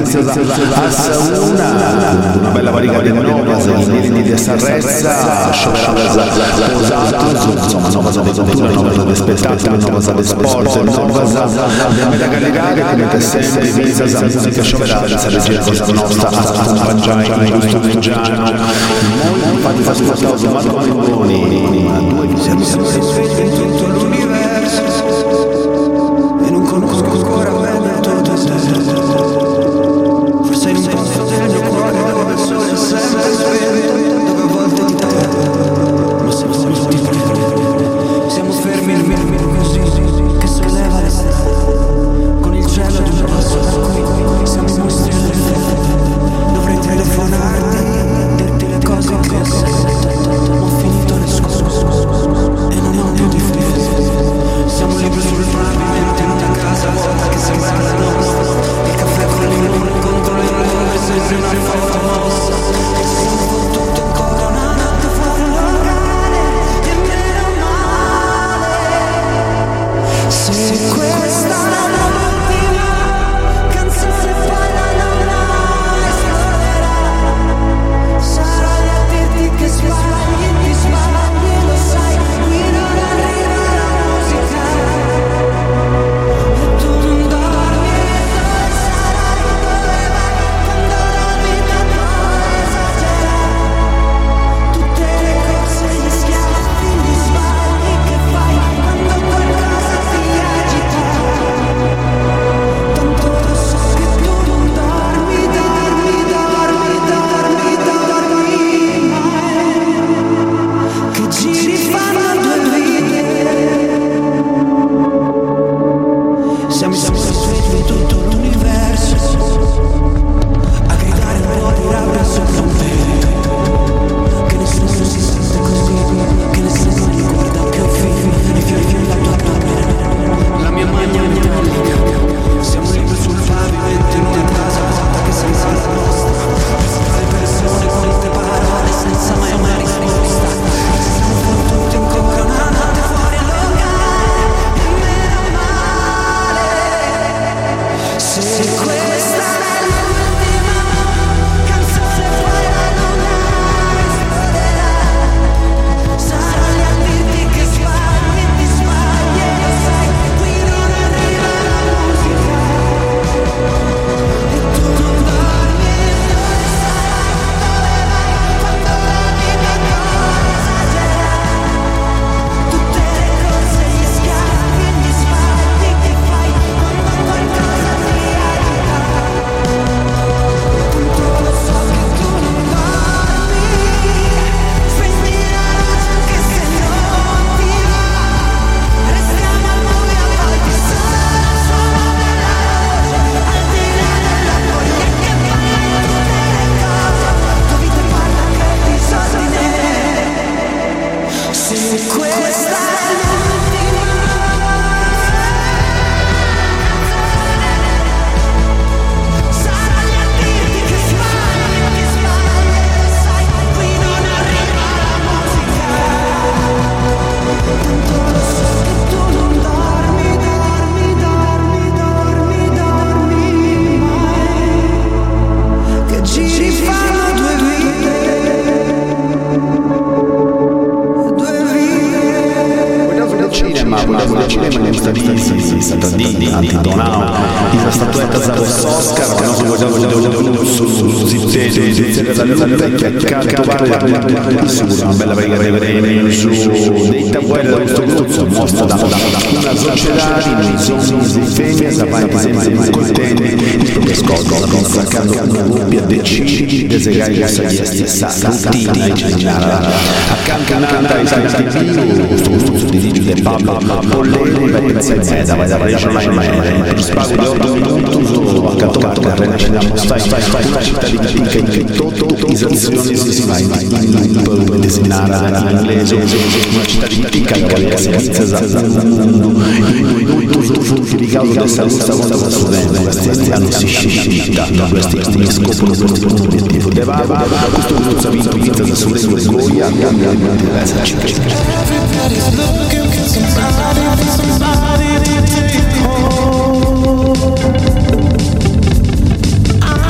una bella varica di Novas, i di Sarrezza, Scioperata, insomma, Novas di cultura, Novas di spettacolo, Novas di sport, Novas di Medagaligaga, che mette sempre visa la musica Scioperata, la regia questa nostra accompagnare in questo reggiano. Infatti fa ascoltato Marco Mengoni, due visioni in tutto l'universo e non conosco ancora bene tutto te. Forse in un posto del mio cuore dove il sole è sempre spento, dove a volte ti prendo, ma se voglio ti prendo. Siamo fermi così che solleva le stelle, con il cielo ad un passo da qui, siamo i mostri del freddo. Dovrei telefonarti, dirti le cose che ho sentito, ho finito le scuse e non ho più difesa. Siamo liberi sul pavimento in una casa vuota che sembra la nostra, il caffè con il limone contro le nuvole, sempre una rivolta mossa. E siamo fottuti ancora una notte fuori il locale, e meno male. Se questa è l'ultima canzone poi la luna esploderà, sarò lì a dirti che sbagli, ti sbagli, lo sai, qui non arriva la musica. E tu non dormi, dove sarai, dove vai, quando la vita poi esagera. Tutte le corse, gli schiaffi, gli sbagli che fai, quando qualcosa ti agita. Tanto lo so che tu non dormi, dormi, dormi, dormi, dormi mai, che giri fanno due vite. Siamo svegli in tutto l'universo, a gridare un po' di rabbia sopra un tetto, che nessuno si sente così, che nessuno ricorda più i fiori la tua camera, la mia maglia metallica. Siamo liberi sul pavimento in una casa vuota che sembra la nostra, le persone con le parole senza mai una risposta. Siamo fottuti ancora una notte fuori il locale, e meno male. Se questa è l'ultima canzone poi la luna esploderà, sarò lì a dirti che sbagli, ti sbagli e lo sai, qui non arriva la musica. E tu non dormi, dove sarai, dove vai, quando la vita poi esagera. Tutte le corse, gli schiaffi, gli sbagli che fai, quando qualcosa ti agita. Tanto lo so che tu non dormi, spegni la luce anche se non ti va. Restiamo al buio a volte solo nella luce, al di là della foglia che parla tutte le cose, tua vita parla che disordine. Se questa è l'ultima sarò lì a dirti che sbagli, ti sbagli, lo sai, qui non arriva la musica. Tanto lo so che tu non dormi, dormi, dormi, dormi, dormi mai, che giri fanno due vite. Vogliamo del cinema, gli stati Satadini, Antitonao, la statuetta Zavos Oscar, che non si vogliamo su Zittene dalle vecchie cartovare su una bella vega dei vremi, su dei tabelli da questo gruppo, mostra da una società in zone femmine, avanti sempre contenti, il che scordo, sacando una coppia decidi, desegare la stessa rutina, accanto a Nanda e Santi questo gruppo di Digio de Pablo, Polleni, Venezia, vai da Regione Imere, il spago di 8 minuti, accanto a Carrera, stai, una città di fatica in che totalizzazione si va in designare in inglese, una città di fatica che si inizia noi tutti di causa della salute studenti, questi anni si sciscita, questi scoprono questo obiettivo. Questo gruppo ha vinto da Sorrento e Goya, diversa città. Everybody's looking for somebody to take home.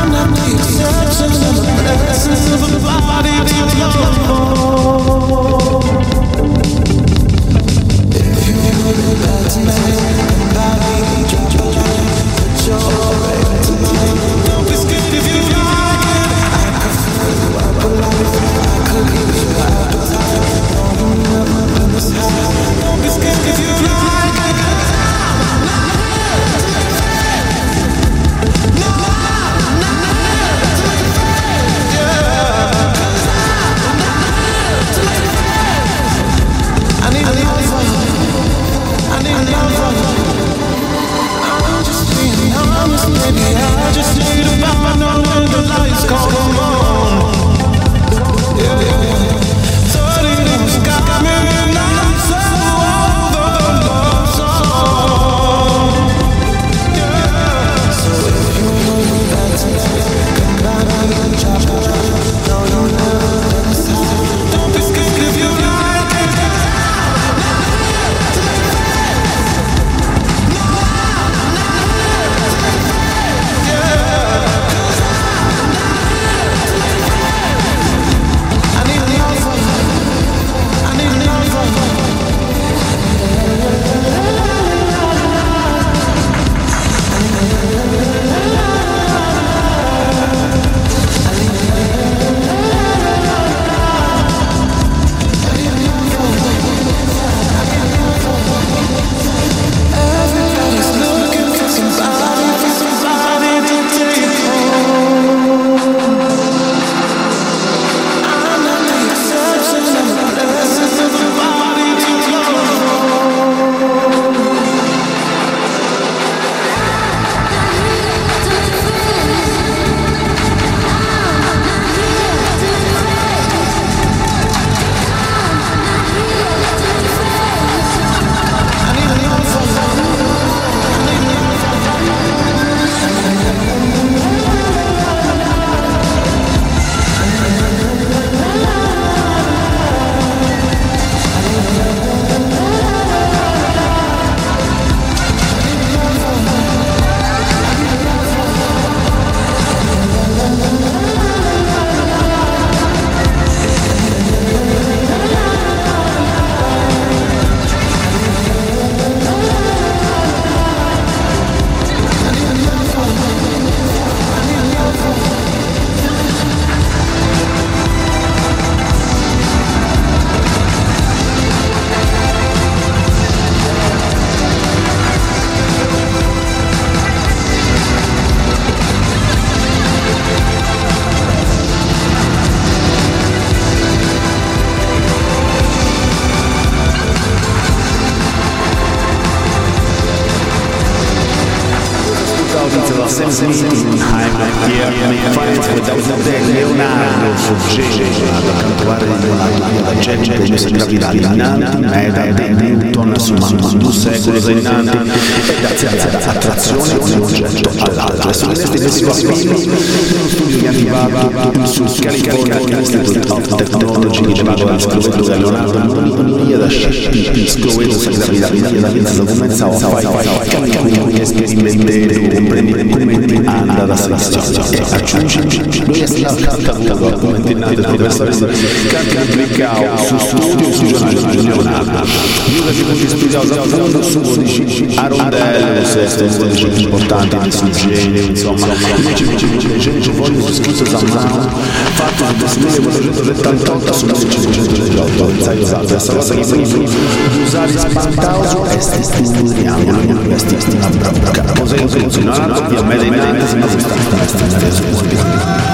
Leonardo Foggero a cantare la gente di sacralità innanti, Medard, Newton, su secoli innanti, e grazie alla attrazione di un oggetto all'altro. Su questi film, uno studio che è arrivato sul California Institute of Technology, chiamato al scrovetto da Leonardo, non da il scrovetto sacralità, da cominciare a fare sperimentare, comprendere come anda la situazione. Aggiungi, lui è stato catturato come tenente professore che applicava su studio sui giornali di Leonardo. Io che studiavo a fondo su Arondello, sesto, un importante di sul genio, insomma. Invece gente voglio scritto da mano, fatto nel 1478 su 1518, pensai usato. Questa cosa che prima di usare spantauso è studiamo, non questi una brocca. Cosa io penso, non hanno più a me dei mezzi, ma questa è subito.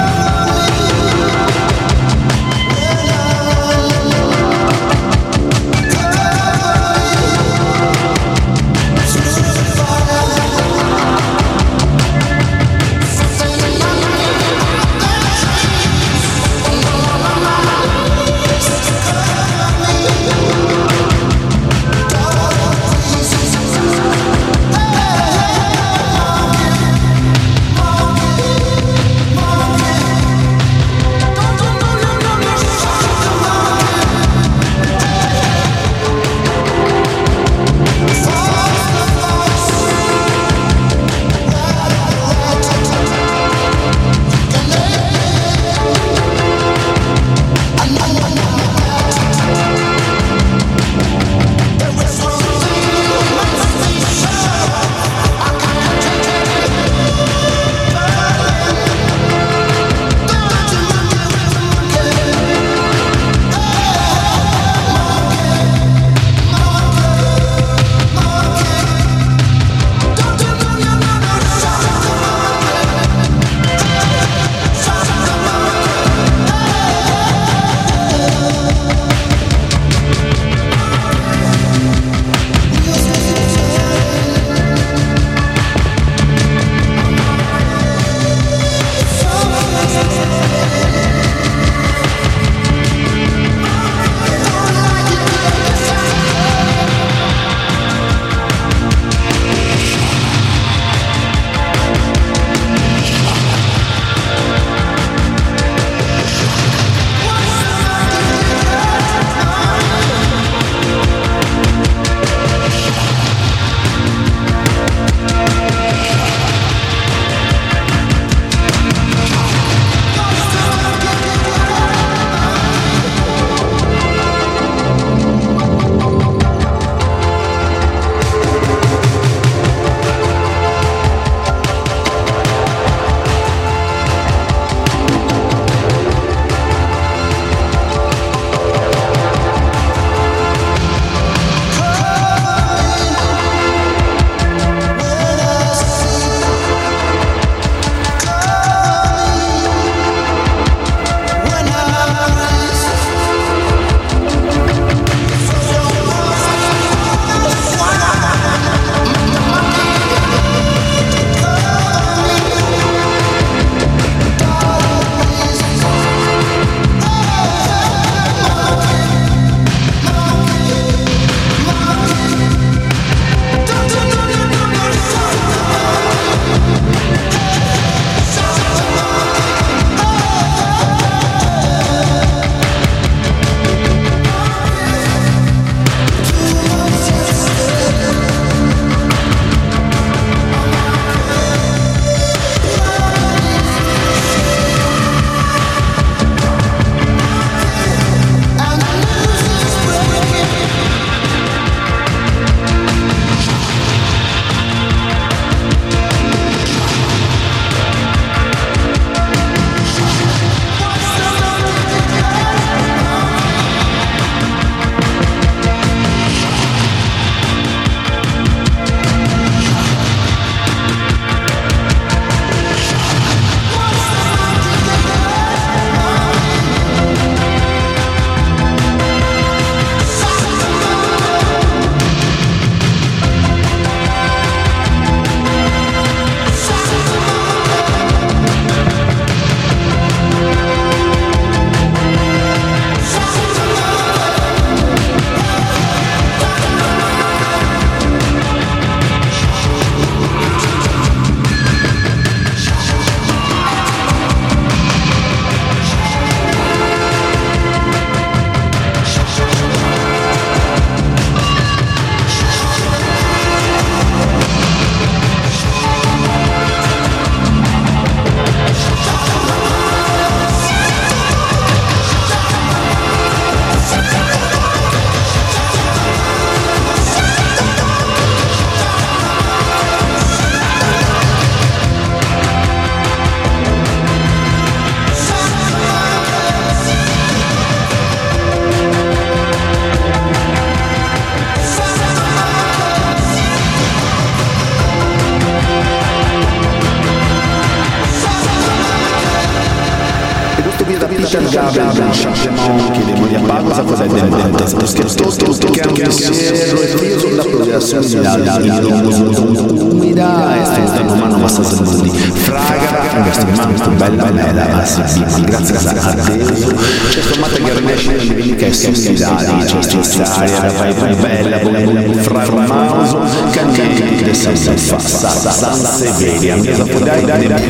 tutto via da Peter Gabriel, Chapemont, che le mogli a Pagosa, cosa è del Monte, scherzoso, che è un pensiero e fieso da poter assomigliare umida, e stanno mano ma sta salendo fraga, questo è bella bella, grazie a Dio, c'è sto matta che riesce a dire che è solidale, c'è strizzaria, la fai più bella, frarmauso, candenti, che San Severi, a mia zapodai,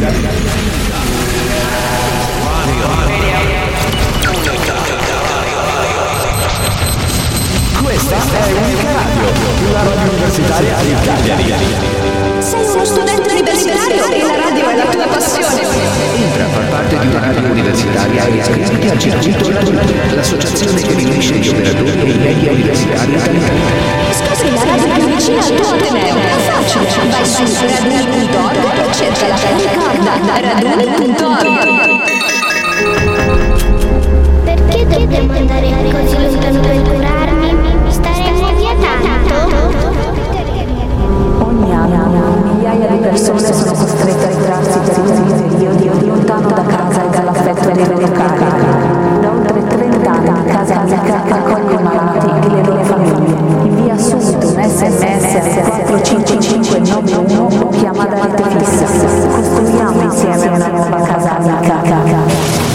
questa è Unica Radio, la radio universitaria di Cagliari. Sei uno studente universitario e la radio è la tua passione. Entra a far parte di una radio universitaria e iscriviti al circuito Radio, l'associazione che riunisce gli operatori e i media universitari italiani. Scopri la radio più vicina al tuo ateneo. È facile, vai su raduni.org e cerca la ricorda raduni.org. Perché dobbiamo andare così lontano per curarmi? Staremo via tanto? Ogni anno migliaia di persone sono costrette a ritrarsi per lunghi periodi lontano da casa e dall'affetto dei loro cari. Da oltre 30 anni Casa Amica accoglie i malati e le loro famiglie. Invia subito un SMS al 45591 o chiama da rete fissa. Costruiamo insieme una nuova Casa Amica.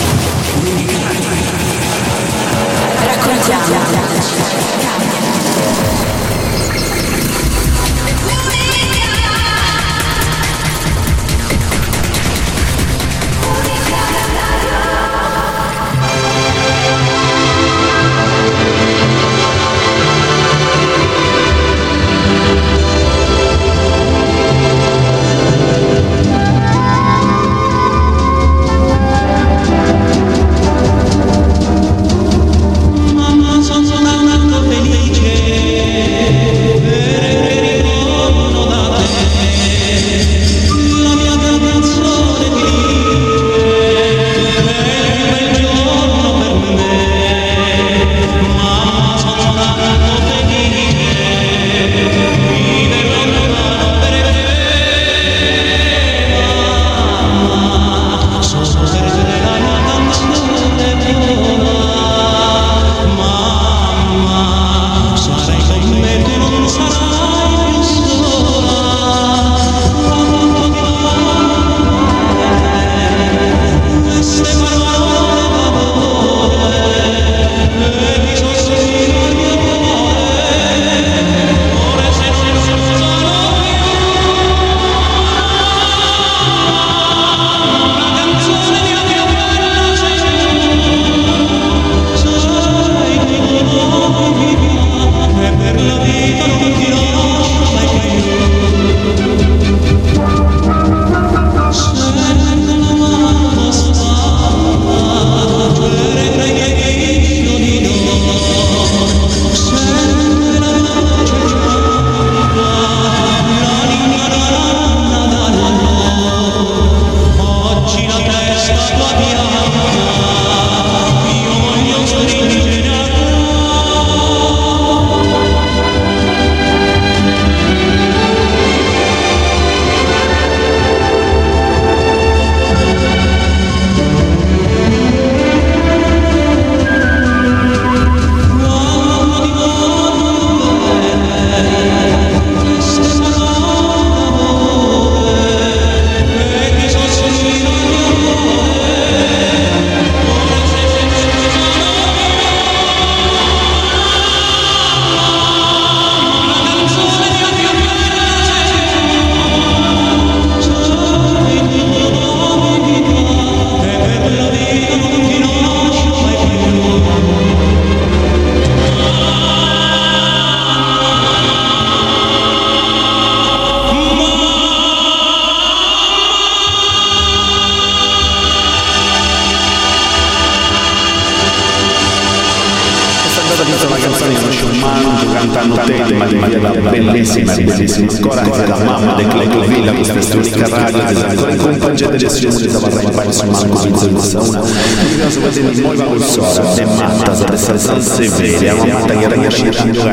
cantando tema di Maria bellissima, ancora anche la mamma di Claudio Villa, questa storica radio, ancora in compagnia delle sue da parlare su Marco Vincenzo una caso vedere di molto bolsora è matta da San Severi, una matta che ragazzi che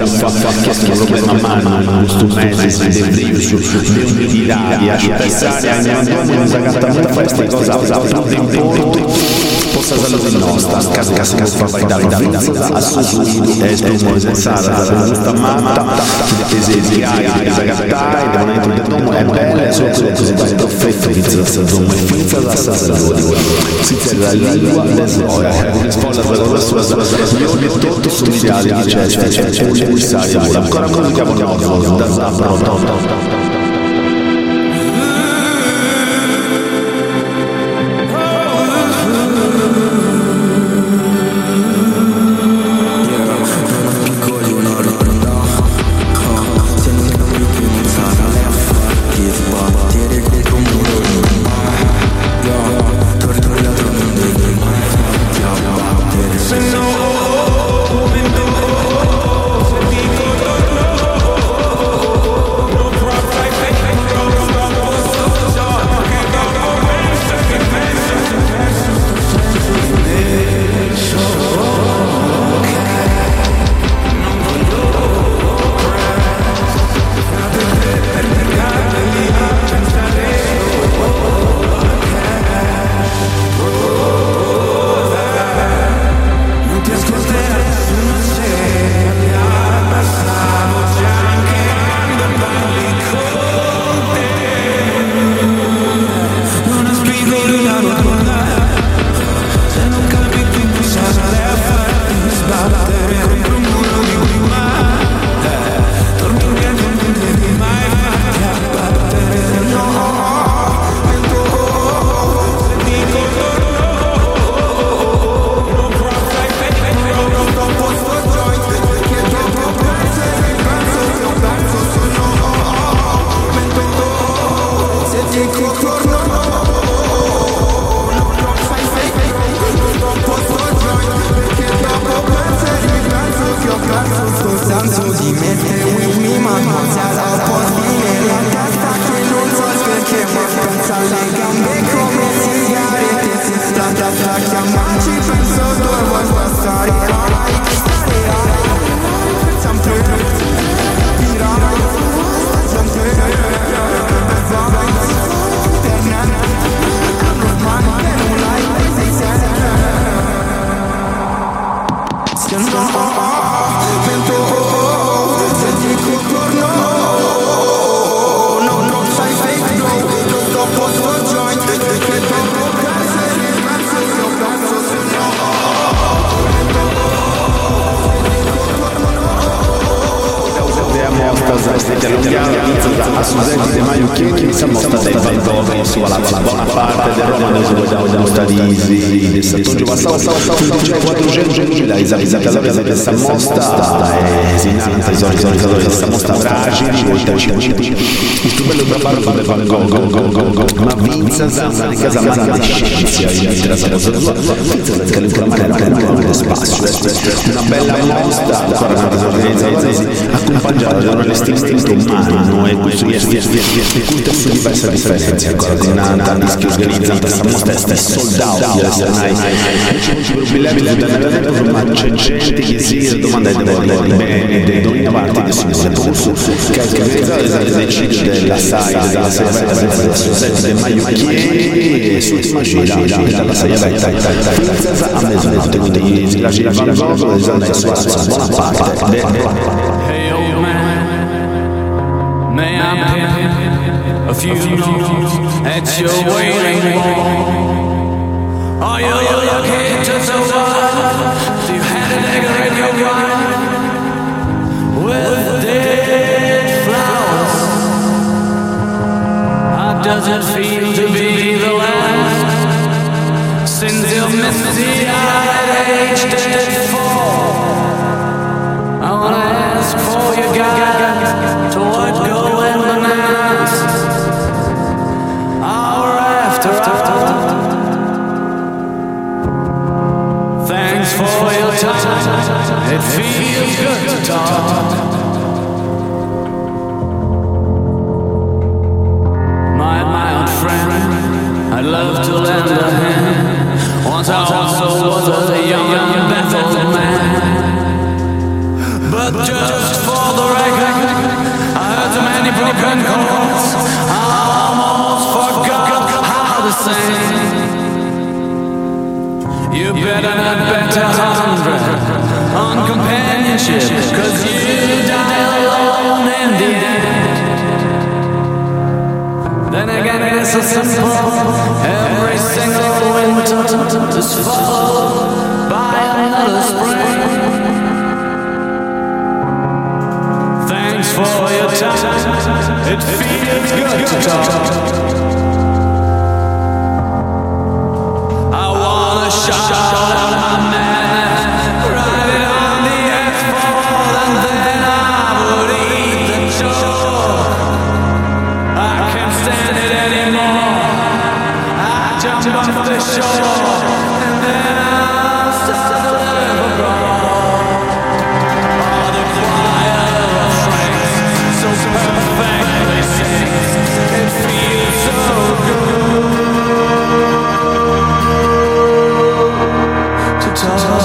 fa che sto problema mano questo mese di brillo su di là di aspettare a una gatta festa cosa di importo possa salute nostra, casa che si può fare da vita, assunto, estumo, sensata, da questa matta, di esagatai, da momento del domo, è bella, sotto le cose da offetto, pizza, domo, pizza, da salute, si la lingua, le spolla, io li tutto studiati, c'è un emissario, ancora musica buona, da zappo, a Susetti De Maio che siamo stati vendovani sulla buona parte del romano siamo stati di Sant'Ogio Vassao 400.000 esattatori di questa mostra e sinanza i organizzatori di questa mostra fragili il bello traballo del Van Gogh ma Vinza una di casa manca di scienza Vinza che è spazio una bella mostra ancora una organizzazione accompagnata da un istinto umano e questo culto su diverse differenze ancora di una rischio organizzata questa mostra è sold out c'è un problema ma c'è gente che si domanda di bene di ogni parte che si muove che è organizzato l'esercizio della SAI della Susetti De Maio che su immagina dalla SAI a mezzanotte quindi la gira Van Gogh esatto su buona parte May I pin a few notes at your waiting wall? Are you looking to survive? Do you have an egg in your wine? With dead flowers, how does it feel to be the last? Since your misty-eyed age did fall, I wanna ask for your guide to what goes. Thanks for your time. It feels good to talk. My old friend, I'd love to lend a hand. Once I also was a young and baffled man. But just for the record, I heard so many broken chords. I almost forgot how to sing. You better not bet 100 on companionship, 'cause you die alone in the end. Then again, it's so simple. Every single winter is followed by another spring. Thanks for your time. It feels good to talk. I wanna shout out my man, write it on the asphalt, and then I would eat the chalk. I can't stand it anymore. I jump off the shore, and then I'll start to live abroad. Oh, the choir of strings, so perfectly sings. It feels so good to talk.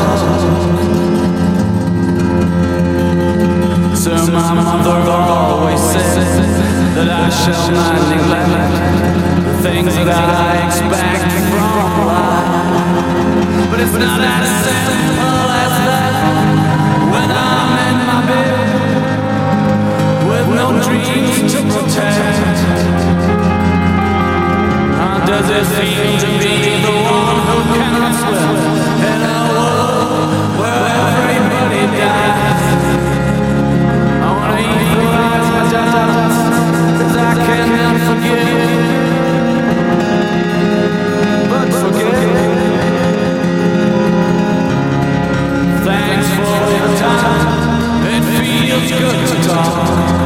So my mother always says that I shall not neglect the things that I expect from life. But it's not as simple as that. When I'm in my bed with no dreams to protect, how does it feel to be the one who cannot swim in a world where everybody dies? I wanna equalize my doubts, 'cause I cannot forgive, but forgive. Thanks for your time. It feels good to talk.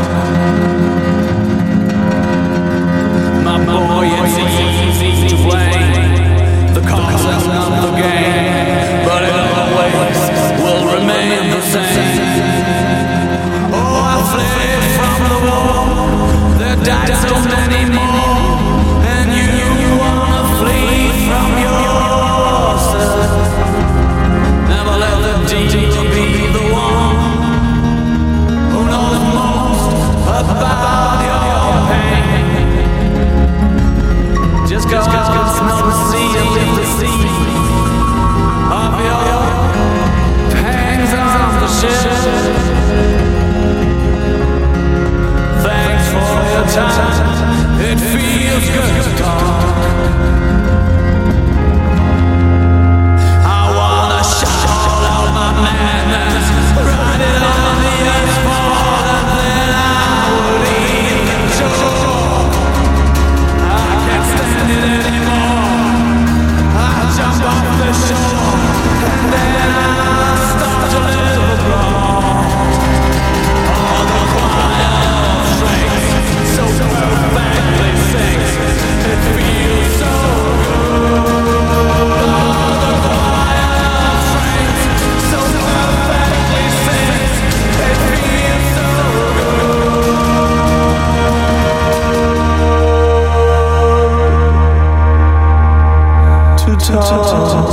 My boy, it's easy to blame the concept of the game, but it always will remain the same. Oh, I fled from the war, there died so many more, and you wanna flee from yourself. Never let the dealer be the one who knows most about your pain. Just 'cause no seal is the sea of your pangs on the ship. Thanks for your time. It feels good to talk. I wanna shout out my madness, write it on the asphalt, and then I would eat the chalk. I can't stand it anymore. I jump off the shore, and then I start to live abroad. Oh, the choir of strings, so perfectly sings. It feels so good. Oh, the choir of strings, so perfectly sings. It feels so good to talk.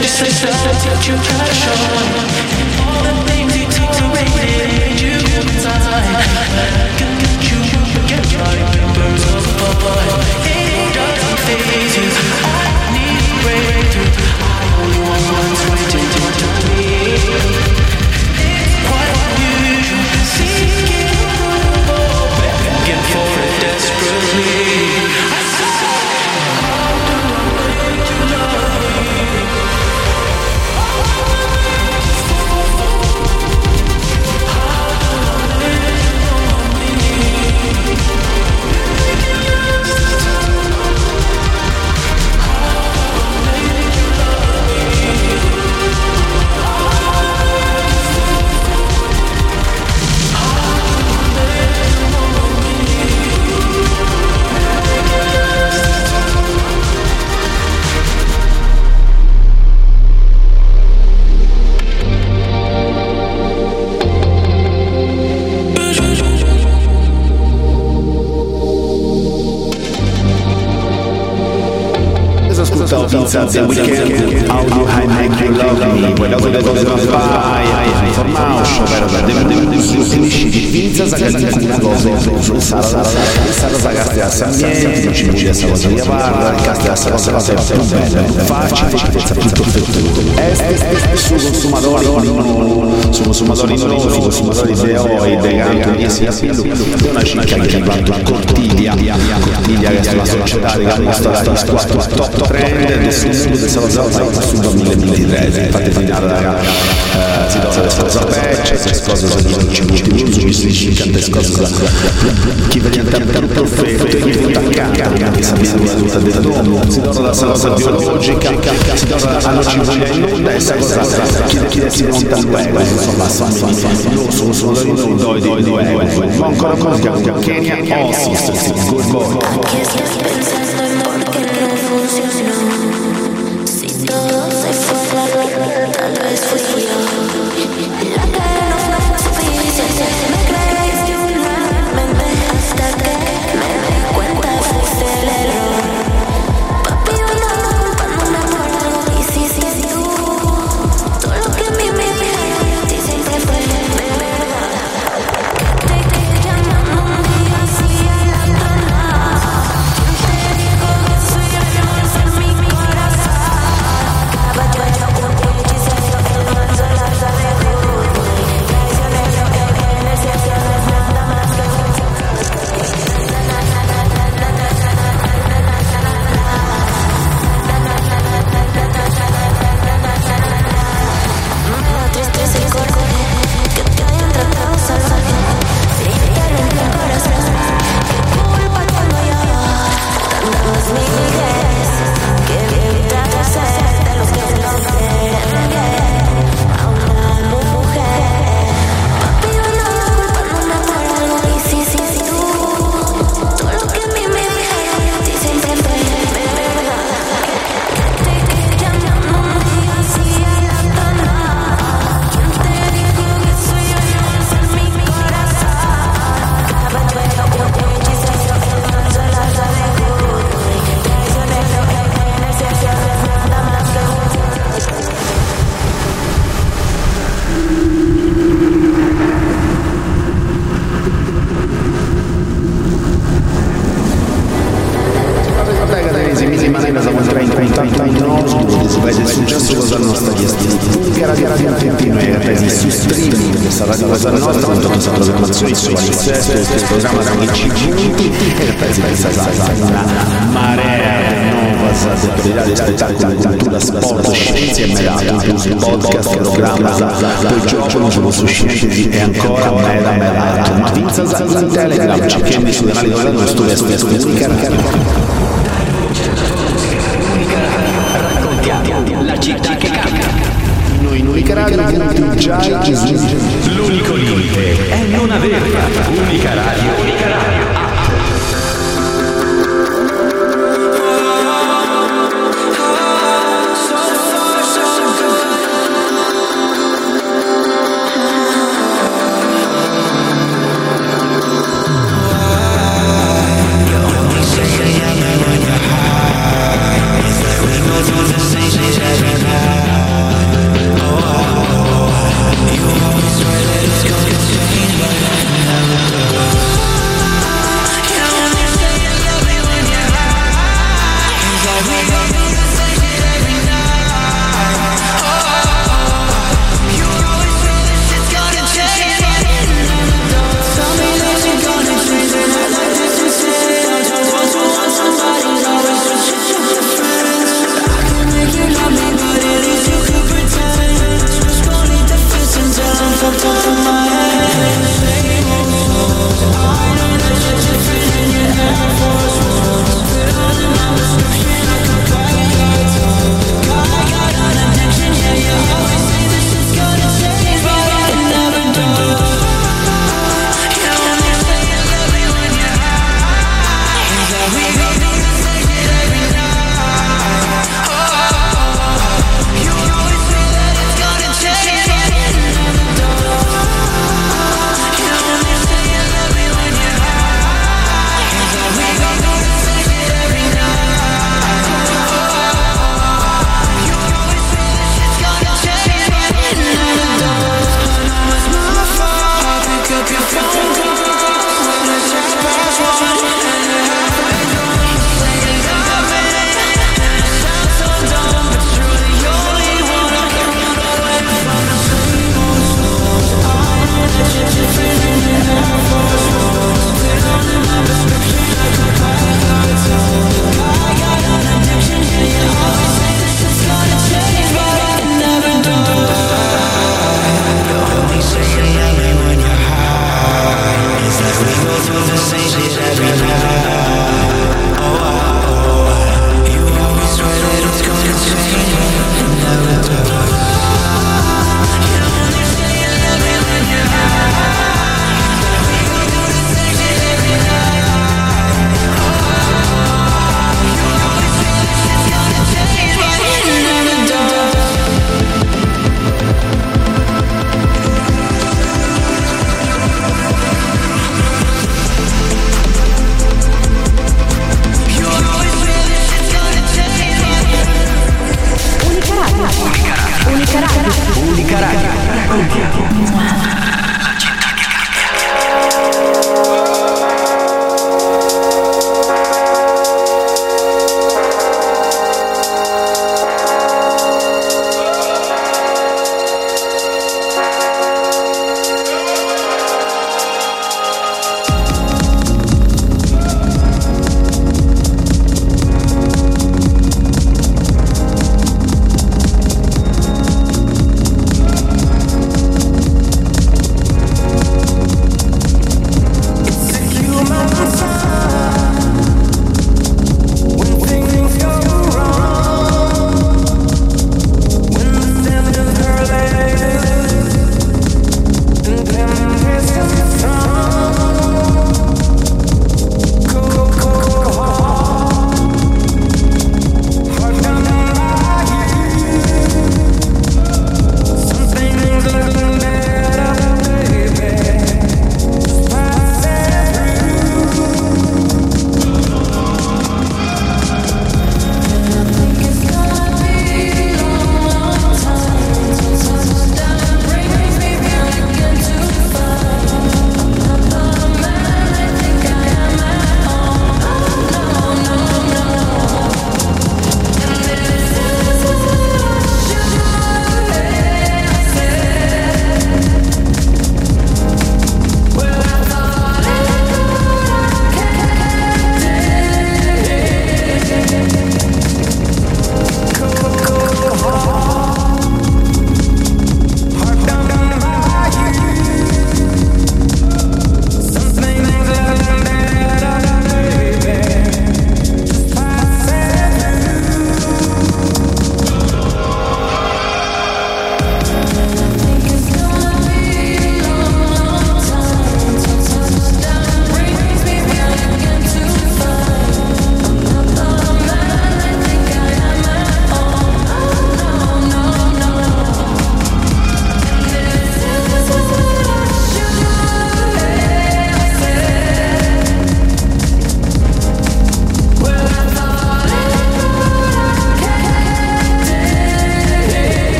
Pizza The Weekend, Audio I Make You Love Me, poi l'audio delle cose non fai, informauscio, finisci di pizza, zagazzi una cosa, Sara zagazzi a Sammienti, non ci vuoi essa cosa di avarra, il casti a Sara è più bella, più facile, pizza tutto fettuto. Su consumatori dei veganti, di sia più, è una cicca che riguarda Cortiglia che è la società che ha mostrato la top trend del mondo del Salazar sul 2023, infatti finale si dà la Salazar scosa di 50 minuti scosa chi vede tanto perfetto chi fu attaccata che sapeva tutta della donna si dà la Salazar biologica si dà alla civile in onda e sa cosa chi si monta al web insomma sono due ma ancora così a Kenya good boy. Tal vez fui yo la que no fue suficiente. Me creíste una mente hasta que me di cuenta fuiste el error. Papi, una culpa no me acuerdo. Y si tú todo lo que a mí me dijeron a ti siempre fue verdad. Que te quería llamando un día así a la tonada. ¿Quién te dijo que soy hermosa en mi corazón? Caballero programma da 15 minuti e una marea di nuove di spettacoli, cultura, sport, scienze e medaglie, incluso podcast, programma, poi gioco, sono su scienze e ancora medaglie. Ma Pizza in Telegram, cerchiamo sui canali dove non sto vestendo raccontiamo la città che cambia. Noi Unica Radio, già l'unico limite è non averla. Unica Radio. Through the things that you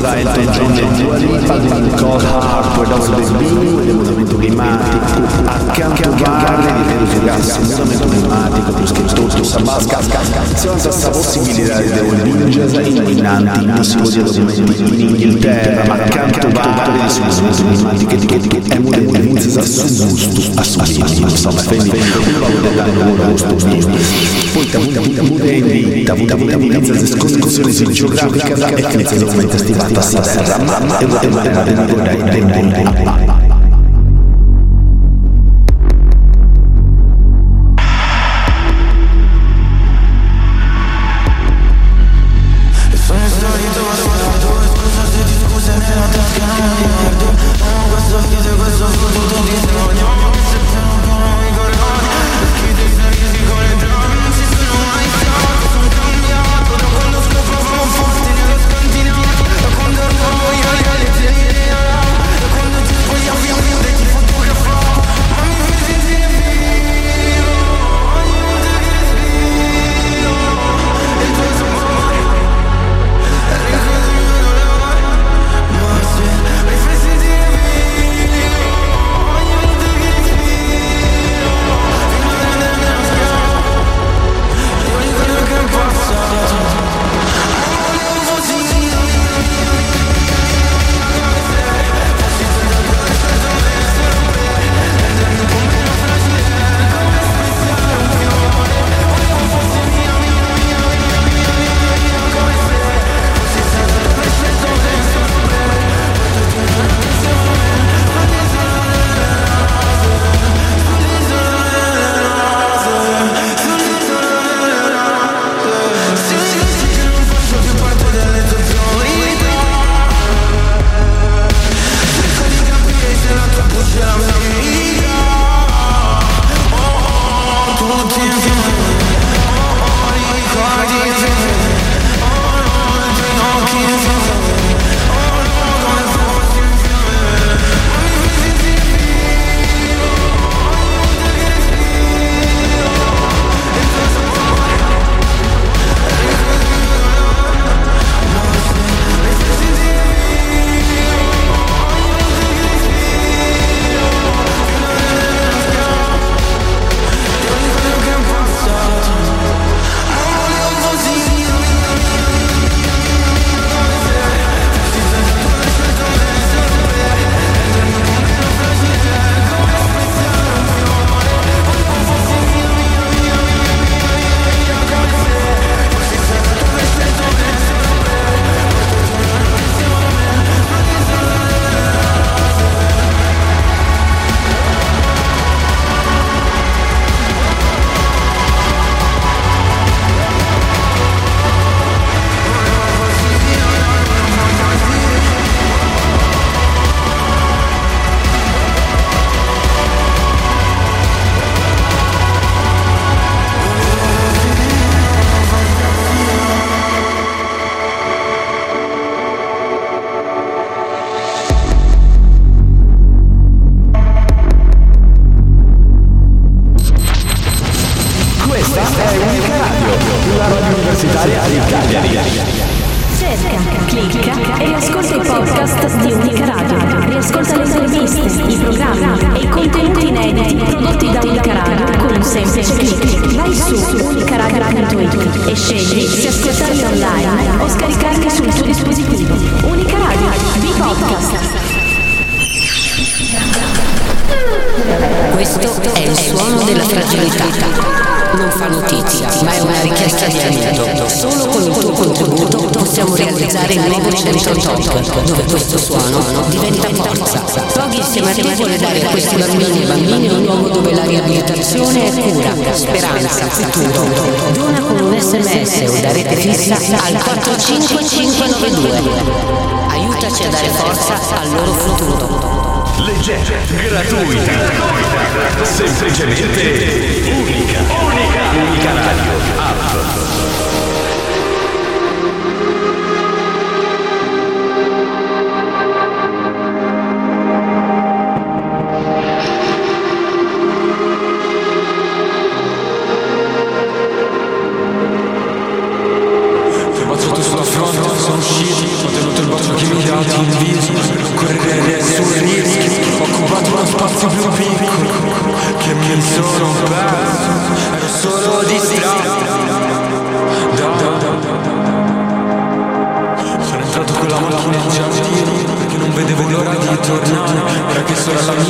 da Elton John e Dua Lipa, con Cold Heart, poi dopo il bambino, il mutamento climatico, accanto Garri di Deus Gas, il mutamento climatico, più scritto, Sabasca, senza questa possibilità di Ninjas inquinanti, impossibili documenti in Inghilterra, ma accanto Garri di mutamento climatico, è mutamento su gusto, assolutamente, insomma, quindi un po' di danno gusto, poi tavuta inizia le condizioni geografiche e inizia documenti stivata a terra, ma è universitaria di Cagliari. Cerca, clicca e riascolta i podcast di Unica Radio. Riascolta le interviste, i programmi e i contenuti inediti prodotti da Unica Radio con un semplice click. Vai su unicaradio.it e scegli se ascoltarli online o scaricarli sul tuo dispositivo. Unica Radio, di podcast. Questo è il suono della fragilità. Non fa notizia, ma è una richiesta di aiuto. Solo con il tuo contributo possiamo realizzare il nuovo centro Talk, dove questo suono diventa forza. Toghi insieme a te vuole dare a questi bambini e bambine un luogo dove la riabilitazione è cura, speranza, futuro. Dona con un SMS o da rete fissa al 45592. Aiutaci a dare forza al loro futuro. Leggenda gratuita, semplicemente unica. Unica Radio App. Ti bacio sulla fronte, sono usciti, ho tenuto il bacio che mi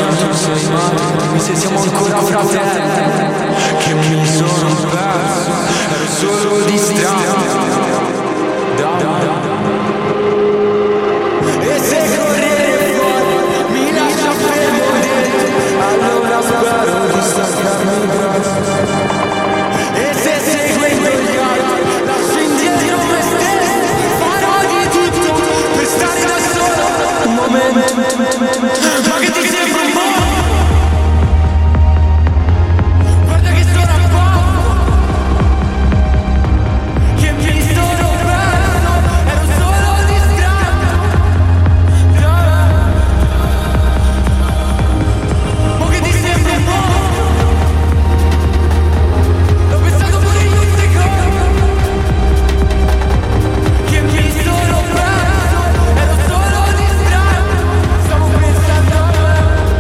tu sei male, dimmi se siamo ancora fratelli, che mi sono perso, ero solo distratto. E se correre fuori mi lascia fermo dentro, allora spero di staccarmi presto. E se seguendo gli altri lascio indietro me stesso, farò di tutto per stare da solo un momento. Ma che ti sembra un po'? Guarda che sono a poco, che mi sono perso, ero solo distratto. Ma che ti sembra un po'? L'ho pensato pure in un secondo, che mi sono perso, ero solo distratto. Stavo pensando a me.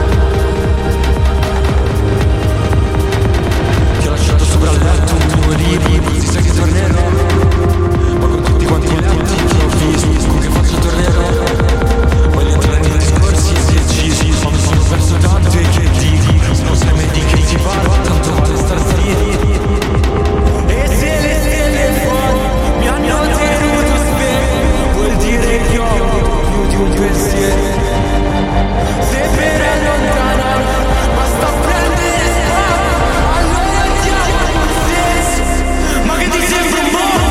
Ti ho lasciato sopra il letto un tuo libro, si sa che tornerò, ma con tutti quanti i letti che ho visto, che faccio tornerò. Voglio entrare nei discorsi decisi, ma mi sono perso tanto e che dici, non sai mai di che ti parlo, tanto vale star zitti. E se le stelle fuori mi hanno tenuto sveglio, vuol dire che ho più di un pensiero. Se per allontanarmi basta prendere spazio, allora diamo un senso. Ma che ti sembra un po'?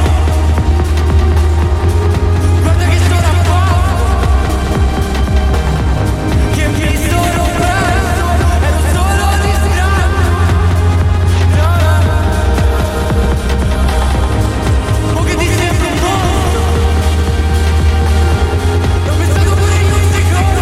Guarda che sono a poco, che mi sono perso, ero solo distratto. Ma che ti sembra un po'? L'ho pensato pure in un secondo,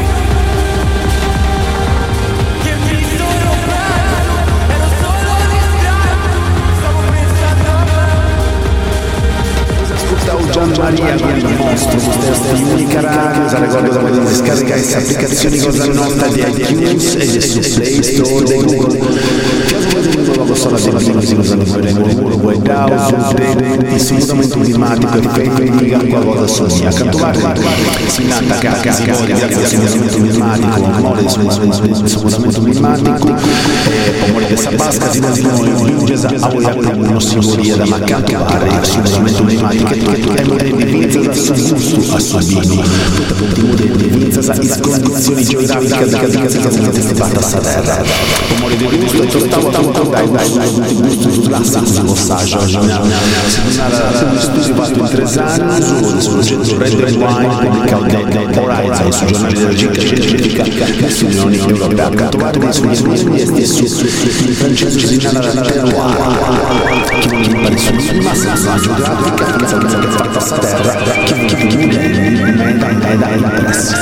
che mi sono perso, ero solo distratto. Stavo pensando a me. Ascoltavo Gian Maria con il mostro, questa unica radio, se ricordo da potete scaricare queste applicazioni cosa nostra di iTunes e su Play Store di Google. Sono semplicemente usando White House, assolutamente climatico, ripeto, qualcosa sogna. Accanto si nata cacca, si vuole, grazie all'assolutamente climatico, amore assolutamente climatico, amore di Sabasca, si nazione, Vinges, a voi una simbologia da accanto assolutamente climatico, è un modello di Vinces a Subino, di Vinces in condizioni geografiche da cadere stipata a terra. Amore di gusto, e tostavo a dai, lo saggio, un studio fatto in 3 anni sul progetto Red and Wine pubblicato da Horizon sui giornali della ricerca scientifica dell'Unione Europea. Accanto a sugli studi in francese si segnala la terroir, che non impari su massa geografica, che fa passa terra, che modelli, meda e impressa.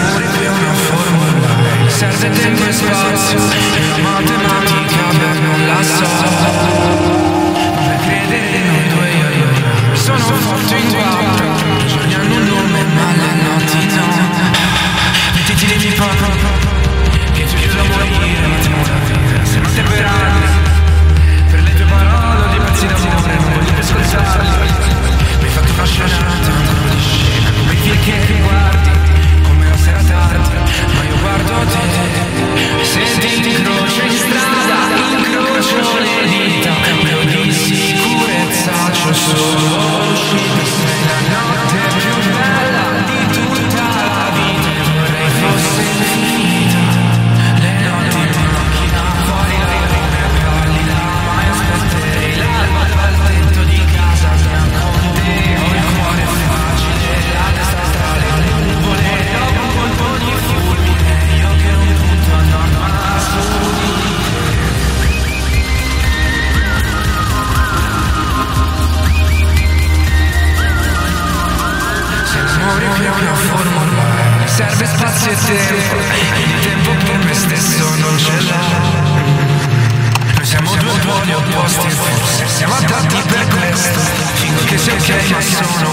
Serve tempo e spazio, la matematica per non la so. Ma per credere noi due io sono forte in guardia. I giorni hanno un nome ma le notti no. Mettiti dei miei papà, che tu chiudo a morire, ma ti muore a vivere. Se non te per anni, per le tue parole di pezzi d'amore, non voglio più ascoltarli. Mi hai fatto affascinante, un colpo di scena, come i film che riguardi, come la sera tardi, ma io guardo te. Se ti incrocio in strada, incrocio le dita, me lo di sicurezza, c'ho solo uscita. Sei la notte più bella di tutta la vita, vorrei fosse infinita. Le notti in macchina, fuori la rima pallida, mai aspetterei l'alba dal tetto di casa mia con te. Ho il cuore facile, la testa tra le nuvole, dopo un colpo di fulmine, io che non punto a nord ma a sud. Se muori più una formula, serve spazio e tempo, e il tempo per me stesso non ce l'ho. Noi siamo due poli opposti e forse siamo attratti per questo. Fingo che sia ok ma sono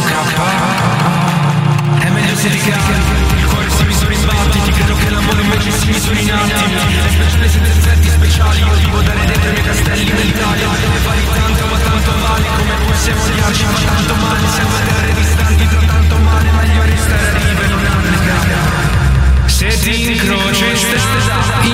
K. È meglio se ti carichi, il cuore si misura in battiti, credo che l'amore invece si misura in attimi. Le senza effetti speciali, io vivo dare dentro i miei castelli mentali. Ne vali tanto ma tanto vale, come possiamo odiarci ma tanto male. Siamo a terre distanti tra tanto male, meglio restare a rive e non annegare. Se ti incrocio in strada,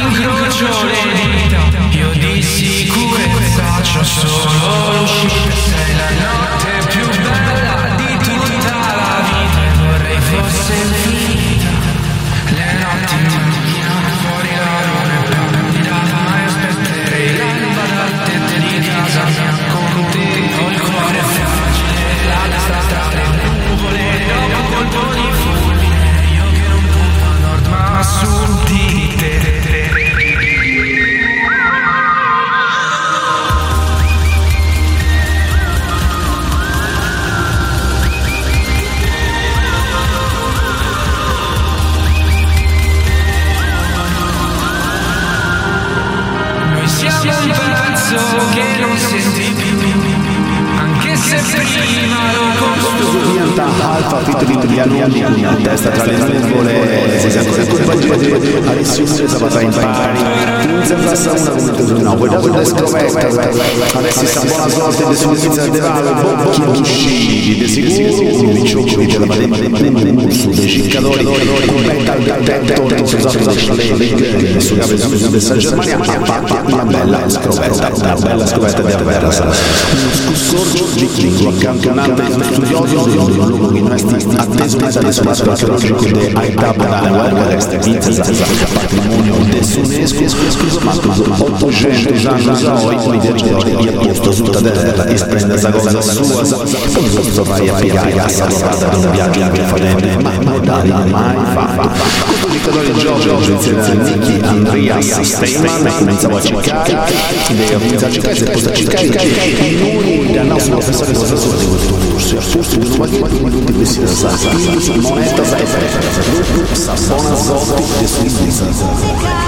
pranzo che non senti più, anche se prima lo costumi. Pianta alfa featuring gli alunni a testa tra le nuvole, si sa cosa compagine Alessio Musa va in pari, inizia a passare una comunità no, poi dopo le scoperte, Alessi sa buona sorte di sull'inizia di vale, chi uscì, di sicuro, di ciocchi della padella, su dei ciccatori, commenta il detto, non si usa le scalene, su cave su dessa Germania, una bella scoperta di Avera, uno scursor giglio, campionante studioso di un luogo che non è atteso dalle sue archeologiche di Aitaba da West, Vincenza, patrimonio dell'UNESCO, ma 800 anni poi i territori gli ha posto tutta terra e prende la cosa sua, questo vai a piegare a salvata da un viaggio che fa ma modali mai fa. Questo dictatore Giorgio, insieme a Nicky Andreas Steinman, cominciava a cercare, e poi a cercare noi del nostro professore di questo corso, posto di un maghetto in tutti questi rasati, moneta sa buona sorte di suddizza.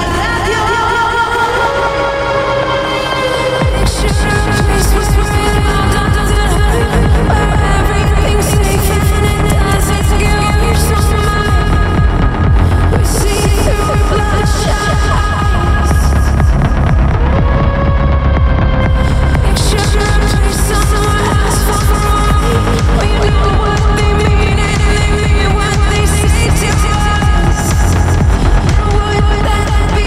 Would that be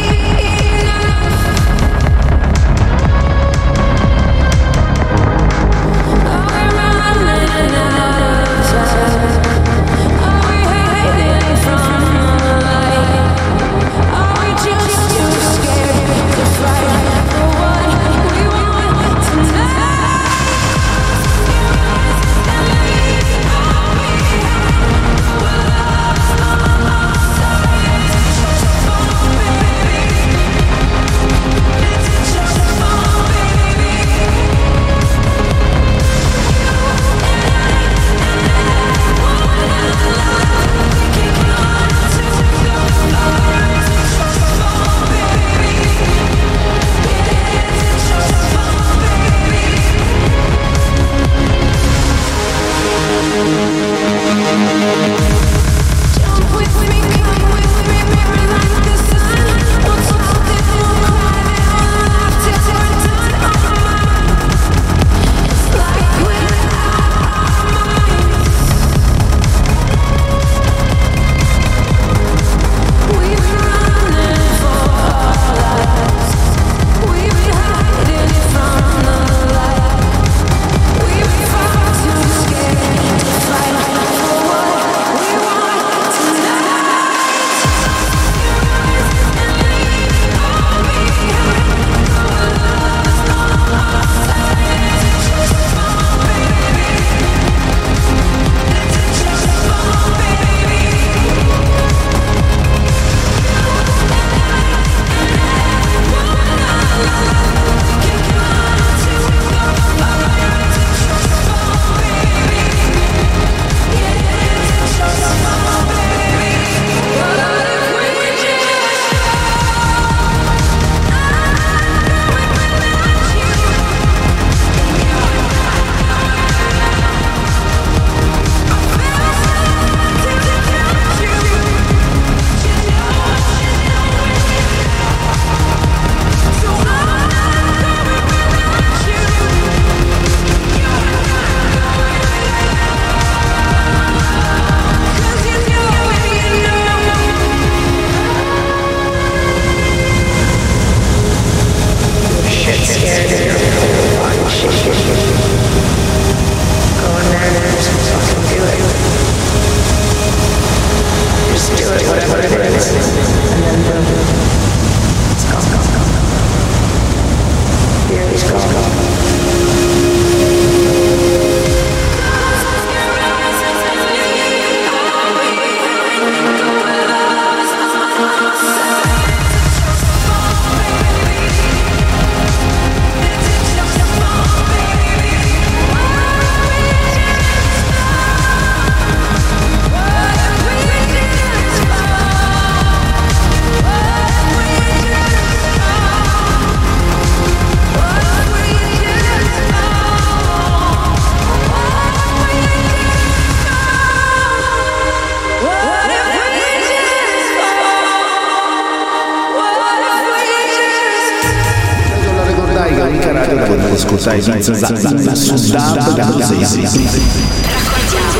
ascoltare senza su DAB da 6. Raccontiamo